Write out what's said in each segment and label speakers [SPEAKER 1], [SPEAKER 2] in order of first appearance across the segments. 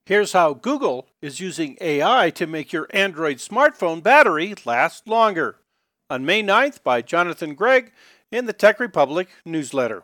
[SPEAKER 1] Here's how Google is using AI to make your Android smartphone battery last longer. On May 9th by Jonathan Gregg in the Tech Republic newsletter.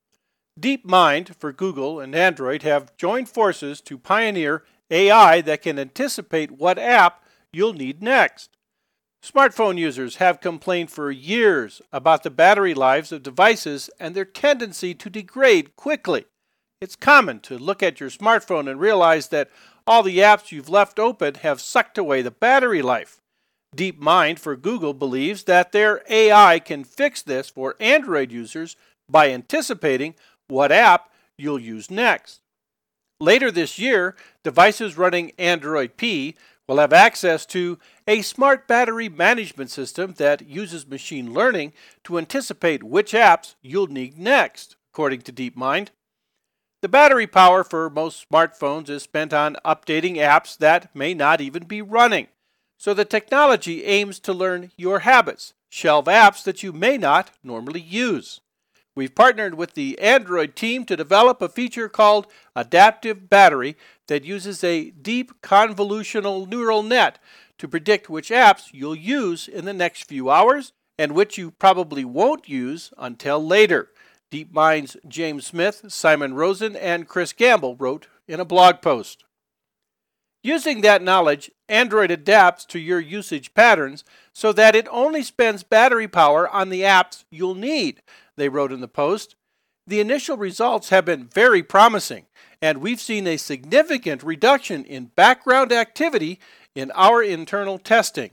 [SPEAKER 1] DeepMind for Google and Android have joined forces to pioneer AI that can anticipate what app you'll need next. Smartphone users have complained for years about the battery lives of devices and their tendency to degrade quickly. It's common to look at your smartphone and realize that all the apps you've left open have sucked away the battery life. DeepMind for Google believes that their AI can fix this for Android users by anticipating what app you'll use next. Later this year, devices running Android P will have access to a smart battery management system that uses machine learning to anticipate which apps you'll need next, according to DeepMind. The battery power for most smartphones is spent on updating apps that may not even be running. So the technology aims to learn your habits, shelve apps that you may not normally use. We've partnered with the Android team to develop a feature called Adaptive Battery that uses a deep convolutional neural net to predict which apps you'll use in the next few hours and which you probably won't use until later. DeepMind's James Smith, Simon Rosen, and Chris Gamble wrote in a blog post. Using that knowledge, Android adapts to your usage patterns so that it only spends battery power on the apps you'll need, they wrote in the post. The initial results have been very promising, and we've seen a significant reduction in background activity in our internal testing.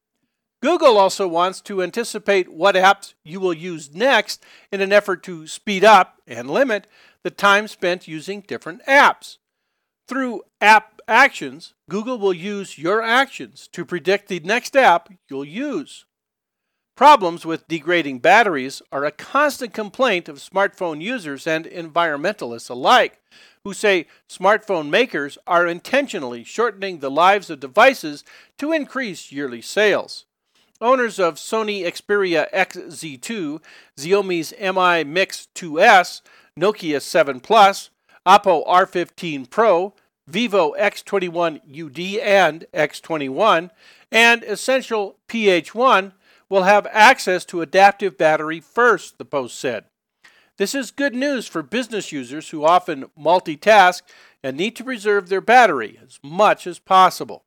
[SPEAKER 1] Google also wants to anticipate what apps you will use next in an effort to speed up and limit the time spent using different apps. Through App Actions, Google will use your actions to predict the next app you'll use. Problems with degrading batteries are a constant complaint of smartphone users and environmentalists alike, who say smartphone makers are intentionally shortening the lives of devices to increase yearly sales. Owners of Sony Xperia XZ2, Xiaomi's Mi Mix 2S, Nokia 7 Plus, Oppo R15 Pro, Vivo X21 UD and X21, and Essential PH1 will have access to adaptive battery first, the post said. This is good news for business users who often multitask and need to preserve their battery as much as possible.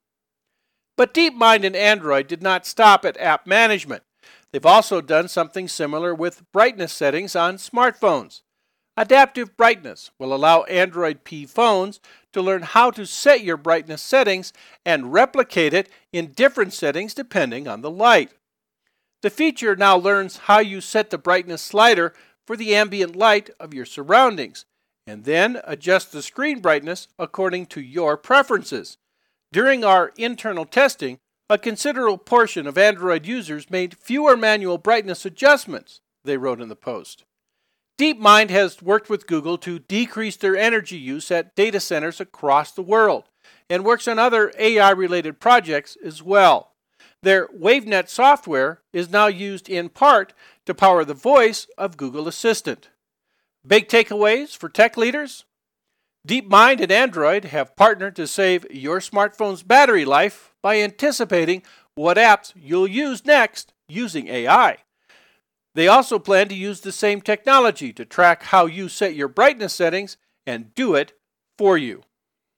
[SPEAKER 1] But DeepMind and Android did not stop at app management. They've also done something similar with brightness settings on smartphones. Adaptive brightness will allow Android P phones to learn how to set your brightness settings and replicate it in different settings depending on the light. The feature now learns how you set the brightness slider for the ambient light of your surroundings, and then adjust the screen brightness according to your preferences. During our internal testing, a considerable portion of Android users made fewer manual brightness adjustments, they wrote in the post. DeepMind has worked with Google to decrease their energy use at data centers across the world and works on other AI-related projects as well. Their WaveNet software is now used in part to power the voice of Google Assistant. Big takeaways for tech leaders? DeepMind and Android have partnered to save your smartphone's battery life by anticipating what apps you'll use next using AI. They also plan to use the same technology to track how you set your brightness settings and do it for you.